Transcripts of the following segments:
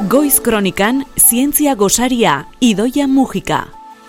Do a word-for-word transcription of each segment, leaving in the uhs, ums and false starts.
Goiz Kronikan, zientzia gosaria, Idoia Mujika.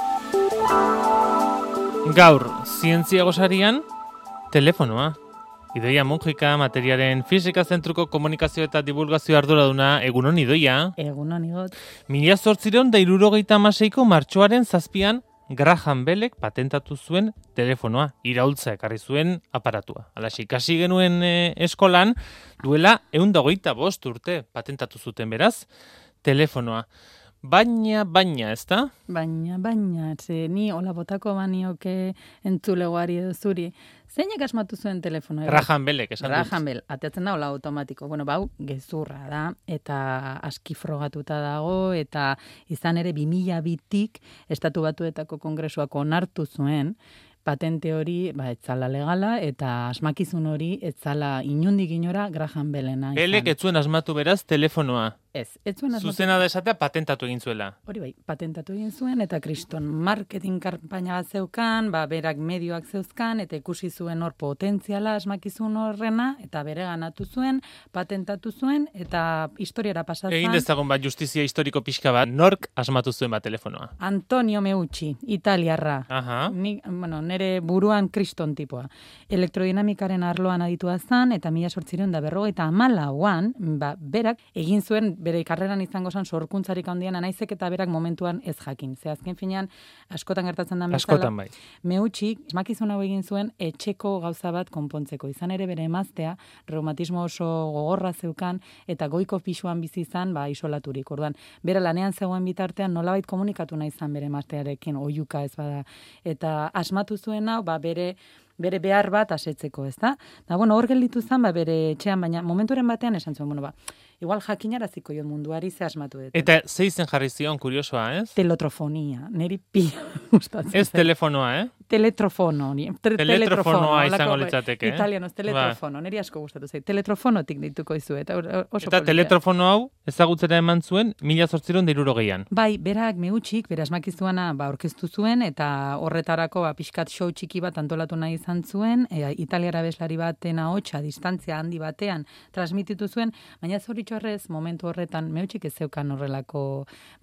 Gaur, zientzia gosarian, telefonoa. Idoia Mujika, materiaren fisika zentruko komunikazio eta divulgazio arduraduna, egunon Idoia. Egunon igot. Mila zortziron da hirurogeita hamaseiko martxoaren zazpian, Graham Bellek patentatu zuen telefonoa, iraultza ekarri zuen aparatua. Alaxe, ikasi genuen e, eskolan, duela ehun eta hogeita bost urte patentatu zuten beraz, telefonoa. Baina, baina, ez da? Baina, baina, ze ni hola botako banioke entzulegoari edo zuri. Zeinek asmatu zuen telefonoa? Graham Bellek, esan dut. Graham Bell, ateatzen da hola automatiko. Bueno, bau, gezurra da, eta aski frogatuta dago, eta izan ere bi mila bitik Estatu Batuetako Kongresuak onartu zuen, patente hori, ba, etzala legala, eta asmakizun hori etzala inundik inora Graham Bellena. Bellek ez zuen asmatu beraz telefonoa. Ez, ez zuen asmatu. Zuzena da esatea patentatu egin zuela. Hori bai, patentatu egin zuen, eta kriston marketing kanpaina bat zeukan, ba, berak medioak zeuzkan, eta ikusi zuen hor potentziala asmakizun horrena, eta bere ganatu zuen, patentatu zuen, eta historiara pasatzen. Egin dezagun bat justizia historiko pixka bat, nork asmatu zuen bat telefonoa? Antonio Meucci, italiarra. Aha. Ni, bueno, nere buruan kriston tipoa. Elektrodinamikaren arloan aditua zan, eta mila sortzireun da berrogeita hamalauan, ba, berak egin zuen bere karreran izango zen sorkuntzarik handiena, naizek eta berak momentuan ez jakin. Ze azken finean, askotan gertatzen da bezala. Askotan bai. Meucci, esmakizun hau egin zuen etxeko gauza bat konpontzeko. Izan ere bere emaztea, reumatismo oso gogorra zeukan, eta goiko pisuan bizi izan, ba, isolaturik. Orduan, bera lanean zegoen bitartean, nolabait komunikatu nahi izan bere emaztearekin, oihuka ez bada. Eta asmatu zuen hau, ba, bere bere behar bat asetzeko, ez da? Da, bueno, hor gelditu zen, ba, bere etxean, baina momenturen batean esan zuen, bueno, ba, igual jakinaraziko jo munduari ze asmatu dut. Eta ze izen jarri zion, kuriosoa, ez? Teletrofonia, niri pila gustatzen. Ez telefonoa, eh? Teletrofono. Te, teletrofonoa izango litzateke, eh? Italianoz, teletrofono, niri asko gustatu zait. Teletrofonotik dituko izu, eta oso Eta teletrofono hau ezagutzera eman zuen mila zortziron da hirurogeian. Bai, berak Meucik, bere asmakizuana ba, orkestu zuen, eta horretarako ba, pixkat show txiki bat antolatu nahi izan zuen, e, italiara abeslari baten ahotsa distantzia handi batean transmititu zuen, baina zoritxarrez momentu horretan Meucik ez zeukan horrelako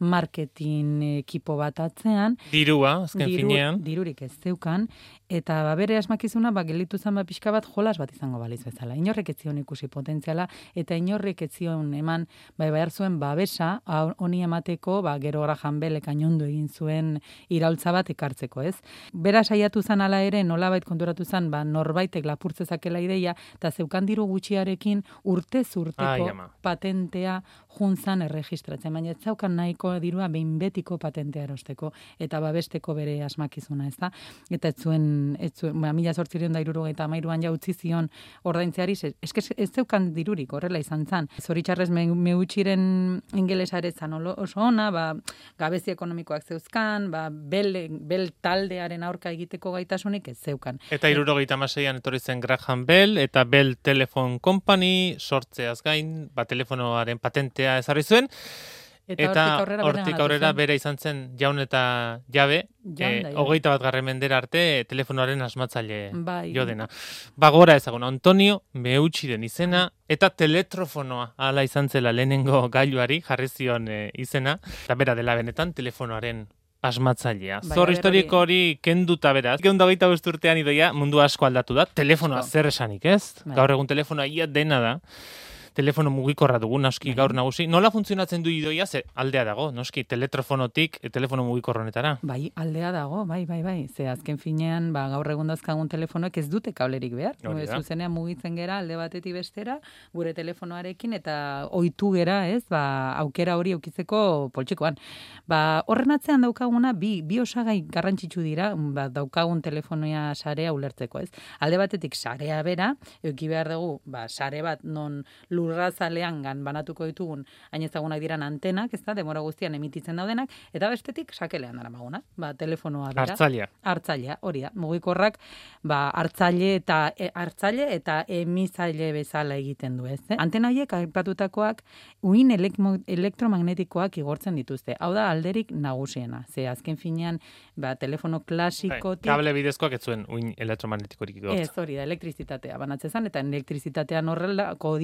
marketing ekipo bat atzean. Dirua, azken diru, finean. Dirurik ez zeukan, eta ba, bere asmakizuna ba, gelditu zen ba, pixka bat jolas bat izango baliz bezala. Inorrek ez zion ikusi potentziala, eta inorrek ez zion eman, bai, behar zuen babesa, honi emateko, ba, gero Graham Bellek ainondu egin zuen iraultza bat ekartzeko, ez? Bera saiatu zen ala ere, nolabait konturatu zen, ba, norbaitek lapurtzezakela ideia, eta zeukan diru gutxiarekin urtez urteko Ai, patentea juntzan erregistratzen, baina ez zaukan nahiko dirua behin betiko patentea erosteko, eta babesteko bere asmakizuna, ez da? Eta ez zuen, ez zuen, ba, mila zortzireun da hirurogeita hamairuan ja utzi zion ordaintzeari, ez, ez zeukan dirurik, horrela izan zan. Zoritxarrez me, Meucciren ingelesa ere zan oso ona, ba, gabezi ekonomikoak zeuzkan, ba, bel, bel taldearen aurka egiteko gaitasunik ez zeukan. Eta hirurogeita hamaseian etorri zen Graham Bell, eta Bell Telephone Company sortzeaz gain, ba, telefonoaren patentea ezarri zuen, eta, eta hortik aurrera, aurrera bere izan zen jaun eta jabe, e, hogeita bat garren mendera arte telefonoaren asmatzaile bai. Jo dena. Bagora ezaguna, Antonio Meucciren izena, eta teletrofonoa hala izan zela lehenengo gailuari jarri zion e, izena, eta bera dela benetan telefonoaren asmatzailea. Bai, Zor historiko hori kenduta beraz. Egun da hogeita bost urtean Idoia mundu asko aldatu da. Telefonoa oh. zer esanik, ez? Bai. Gaur egun telefonoa ia dena da. Telefono mugikorra dugu, noski bai. Gaur nagusi. Nola funtzionatzen du Idoia? Ze aldea dago, noski, teletrofonotik telefono mugikorronetara. Bai, aldea dago, bai, bai, bai. Ze azken finean, ba, gaur egun dazkagun telefonoek ez dute kablerik behar. Zuzenean mugitzen gera alde batetik bestera, gure telefonoarekin, eta ohitu gera, ez, ba, aukera hori aukitzeko poltsikoan. Ba, horren atzean daukaguna, bi, bi osagai garrantzitsu dira, ba, daukagun telefonoia sarea ulertzeko, ez. Alde batetik sarea bera, euki behar dugu, ba, sare bat non lurrazalean gan banatuko ditugun hain ezagunak diran antenak, ez da, demora guztian emititzen daudenak, eta bestetik sakelean daramaguna, ba, telefonoa bera. Hartzailea. Hartzailea, hori da. Mugikorrak, ba, hartzaile eta e, hartzaile eta emizaile bezala egiten du, ez? Eh? Antena horiek aipatutakoak uhin elektromagnetikoak igortzen dituzte. Hau da alderik nagusiena. Ze azken finean, ba, telefono klasikotik... Kable bidezkoak ez zuen uhin elektromagnetikorik igortzen. Ez, hori da, elektrizitatea banatzen zen, eta elektrizitatean horrela kodea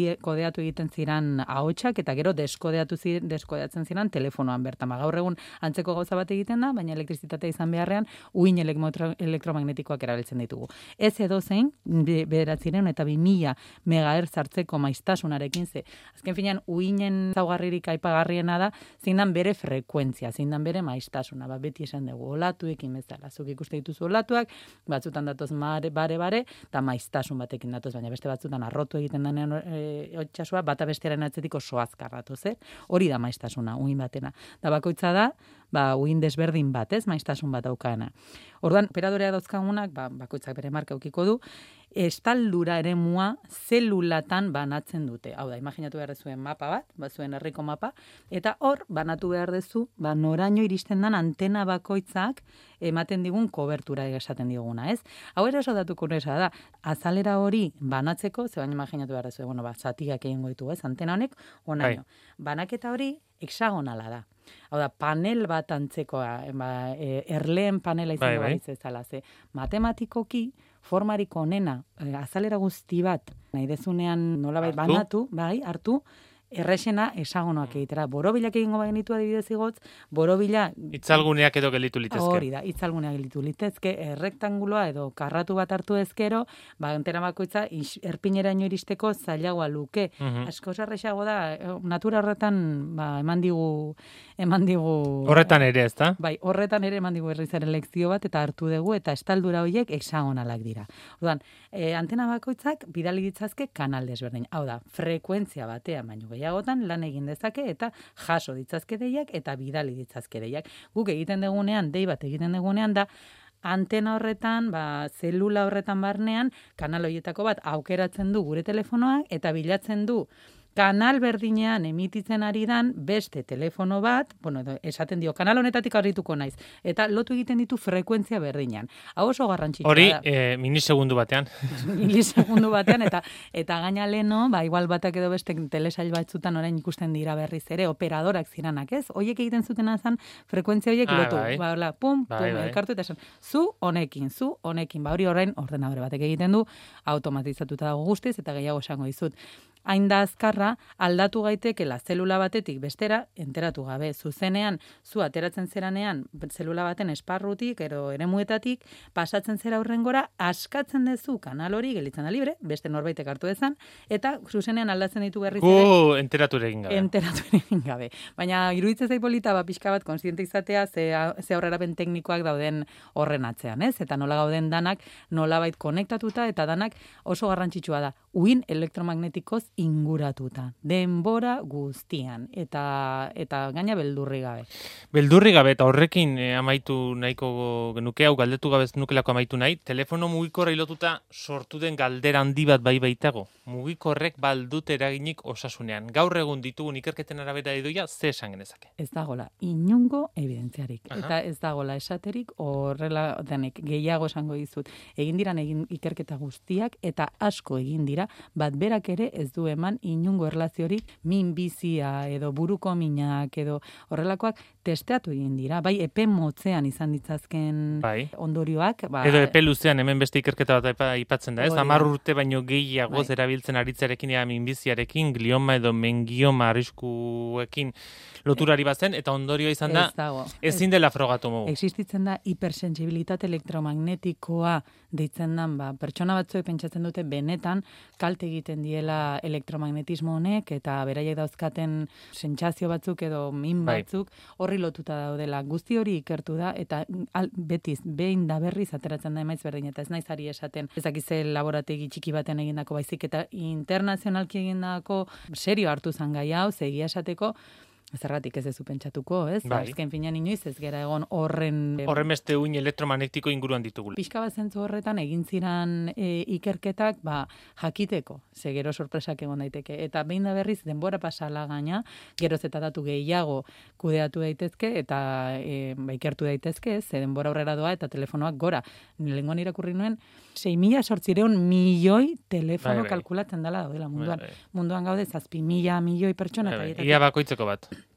kodeatu egiten ziren ahotsak eta gero deskodeatu ziren, deskodeatzen ziren telefonoan bertan. Ba, gaur egun antzeko gauza bat egiten da, baina elektrizitatea izan beharrean uhin elektromagnetikoak erabiltzen ditugu. Ez edo zein, bederatzireun eta bi mila megahertz hartzeko maiztasunarekin ze. Azken finean, uhinen zaugarririk aipagarriena da, zindan bere frekuentzia, zindan bere maiztasuna, ba, beti esan dugu, olatuekin bezala. Zuk ikuste dituzu olatuak, batzutan datoz bare, bare, bare, eta maiztasun batekin datoz, baina beste batzutan arrotu egiten denean e, otxasua, bata bestearen atzetik oso azkarratuz, eh? Hori da maiztasuna, uhin batena. Da bakoitza da, ba, uhin desberdin bat, ez, maiztasun bat aukana. Orduan, operadorea dauzkagunak, ba, bakoitzak bere marka eukiko du, estaldura eremua zelulatan banatzen dute. Hau da, imaginatu behar zuen mapa bat, bat zuen herriko mapa, eta hor, banatu behar dezu, ba, noraino iristen dan antena bakoitzak ematen digun kobertura esaten diguna, ez? Hau ere oso datu kuriosa da, azalera hori banatzeko, ze baina imaginatu behar dezu, bueno, ba, zatiak egingo ditu, ez? Antena honek, onaino. Banaketa hori, hexagonala da. Hau da, panel bat antzekoa, ba, e, erleen panela izango bai, bai. Ezala, ze matematikoki, formarik onena, e, azalera guzti bat, nahi dezunean nolabait banatu, bai, hartu, errexena esagonoak egitera. Borobilak egingo bagenitu adibidez igotz, borobila... Itzalguneak edo gelitu litezke. Hori da, itzalguneak gelitu litezke, errektanguloa edo karratu bat hartu ezkero, ba, antena bakoitza, erpineraino iristeko zailagoa luke. Uh-huh. Asko sarrexago da, natura horretan, ba, eman digu... Eman digu... Horretan ere, ez da? Bai, horretan ere eman digu errizaren lekzio bat, eta hartu dugu, eta estaldura horiek hexagonalak dira. Orduan, e, antena bakoitzak bidali ditzazke kanal desberdin. Hau da, frekuentzia batean baino gehiagotan lan egin dezake eta jaso ditzazke deiak eta bidali ditzazke deiak. Guk egiten dugunean, dei bat egiten dugunean da, antena horretan, ba, zelula horretan barnean, kanal horietako bat aukeratzen du gure telefonoak eta bilatzen du kanal berdinean emititzen ari dan beste telefono bat, bueno, esaten dio, kanal honetatik aurrituko naiz, eta lotu egiten ditu frekuentzia berdinean. Hau oso garrantzitsua Hori, da. Hori, e, milisegundu batean. milisegundu batean, eta eta gaina leno, ba, igual batak edo beste telesail batzutan orain ikusten dira berriz ere, operadorak ziranak, ez? Hoiek egiten zuten azan, frekuentzia horiek ah, lotu. Bai. Ba, hola, pum, bai, pum, bai. elkartu eta esan, zu honekin, zu honekin, ba, hori orain ordenadore batek egiten du, automatizatuta dago guztiz, eta gehiago esango dizut. Hain da azkarra, aldatu gaitekela zelula batetik bestera, enteratu gabe. Zuzenean, zu ateratzen zeranean, zelula baten esparrutik, ero eremuetatik, pasatzen zera aurrengora, askatzen dezu kanal hori, gelitzen da libre, beste norbaitek hartu dezan, eta zuzenean aldatzen ditu berriz ere. Uh, enteratu egin gabe. Enteratu egin gabe. Baina, iruditzen zait polita, ba, pixka bat, konstiente izatea, ze, ze aurrerapen teknikoak dauden horren atzean, ez? Eta nola gauden danak, nolabait konektatuta, eta danak oso garrantzitsua da. Uhin elektromagnetikoz inguratuta, denbora guztian, eta eta gaina beldurri gabe. Beldurri gabe, eta horrekin eh, amaitu nahiko genuke, hau galdetu gabe nukelako amaitu nahi, telefono mugikorra lotuta sortu den galdera handi bat bai baitago. Mugikorrek baldut eraginik osasunean. Gaur egun ditugun ikerketen arabera idoia, ze esan genezake? Ez dagola inungo evidentziarik. Aha. Eta ez dagola esaterik horrela denek gehiago esango dizut. Egin diran egin ikerketa guztiak, eta asko egin dira, bat berak ere ez du eman inungo erlaziorik min bizia edo buruko minak edo horrelakoak testeatu egin dira. Bai, epe motzean izan ditzazken bai. Ondorioak. Ba, edo epe luzean hemen beste ikerketa bat aipatzen da, ez? Hamar urte baino gehiagoz bai. Erabiltzen aritzarekin ea minbiziarekin, glioma edo mengioma arriskuekin loturari bazen, eta ondorioa izan da, ez ezin dela frogatu mugu. Existitzen da hipersensibilitate elektromagnetikoa deitzen dan, ba, pertsona batzuek pentsatzen dute benetan kalte egiten diela elektromagnetismo honek, eta beraiek dauzkaten sentsazio batzuk edo min batzuk horri lotuta daudela. Guzti hori ikertu da, eta al, betiz, behin da berriz ateratzen da emaiz berdin, eta ez naiz ari esaten, ez dakize laborategi txiki baten egindako baizik, eta internazionalki egindako serio hartu zan gai hau, zegia esateko, zergatik ez dezu pentsatuko, ez? Bai. Azken finean inoiz ez gera egon horren... Horren beste uin elektromagnetiko inguruan ditugula. Pixka bat zentzu horretan egin ziran e, ikerketak, ba, jakiteko, ze gero sorpresak egon daiteke. Eta behin da berriz denbora pasala gaina, geroz eta datu gehiago kudeatu daitezke, eta e, ba, ikertu daitezke, ze denbora aurrera doa eta telefonoak gora. Lengoan irakurri nuen, sei mila sortzireun milioi telefono bai, bai. Kalkulatzen dela daudela munduan. Bai, bai. Munduan gaude zazpi mila milioi pertsona. Bai, bai. Ia bakoitzeko bat.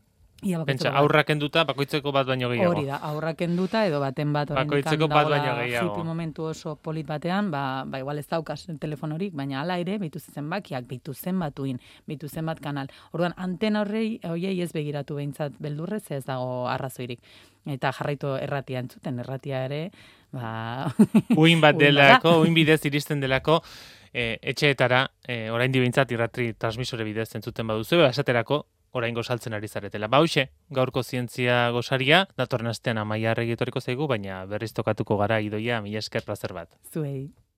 Ia Pentsa, aurrak enduta, bakoitzeko bat baino gehiago. Hori da, aurrak enduta edo baten bat bakoitzeko bat baino gehiago. Hipi momentu oso polit batean, ba, ba igual ez daukas telefonorik, baina hala ere, bitu zenbakiak, bitu zenbatuin, bitu zenbat kanal. Orduan, antena horrei, hoiei ez begiratu behintzat beldurrez, ez dago arrazoirik. Eta jarraitu erratia entzuten, erratia ere, ba... Uin bat delako, uin bidez iristen delako, e, etxeetara, e, orain dibintzat irratri transmisore bidez entzuten baduzu, esaterako, oraingo saltzen ari zaretela. Ba, hoxe, gaurko zientzia gosaria, datorren astean Amaia Arregi etorriko zaigu, baina berriz tokatuko gara Idoia, mila esker plazer bat. Zuei.